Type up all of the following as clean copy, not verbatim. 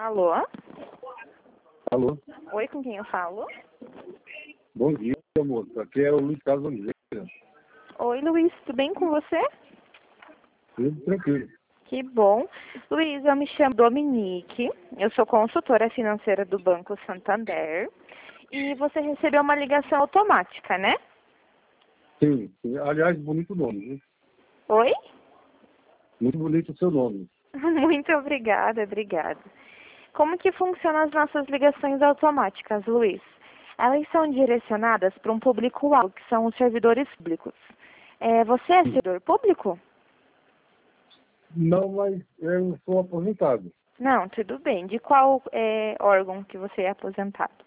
Alô? Alô? Oi, com quem eu falo? Bom dia, moço. Aqui é o Luiz Carlos Oliveira. Oi, Luiz, tudo bem com você? Tudo tranquilo. Que bom. Luiz, eu me chamo Dominique, eu sou consultora financeira do Banco Santander e você recebeu uma ligação automática, né? Sim. Aliás, bonito nome, viu? Oi? Muito bonito o seu nome. Muito obrigada. Como que funcionam as nossas ligações automáticas, Luiz? Elas são direcionadas para um público-alvo, que são os servidores públicos. Você é servidor público? Não, mas eu sou aposentado. Não, tudo bem. De qual órgão que você é aposentado?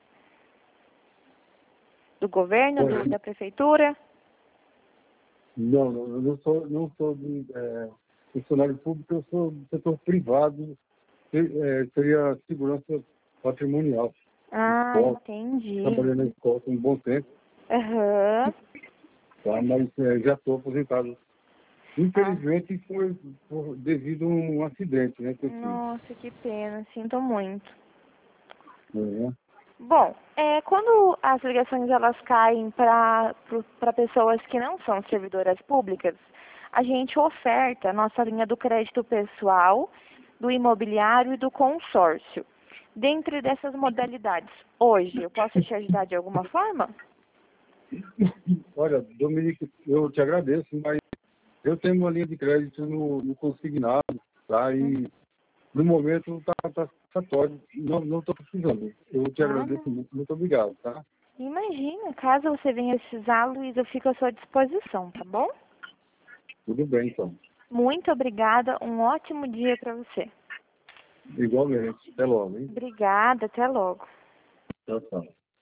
Do governo, da prefeitura? Não, eu não sou funcionário público, eu sou do setor privado, seria segurança patrimonial. Ah, Escola, entendi. trabalhei na escola por um bom tempo, Aham. tá? Mas já estou aposentado. Infelizmente foi devido a um acidente, né? Que eu tive. Nossa, que pena. Sinto muito. É. Bom, quando as ligações elas caem para pessoas que não são servidoras públicas, a gente oferta a nossa linha do crédito pessoal, do imobiliário e do consórcio. Dentre dessas modalidades, hoje, eu posso te ajudar de alguma forma? Olha, Dominique, eu te agradeço, mas eu tenho uma linha de crédito no consignado, tá? E no momento está satisfatório, não estou precisando. Eu te Ah, agradeço muito obrigado, tá? imagina, caso você venha precisar, Luiz, eu fico à sua disposição, tá bom? Tudo bem, então. Muito obrigada, um ótimo dia para você. Igualmente. Até logo, hein? Obrigada, até logo. Tchau, tchau.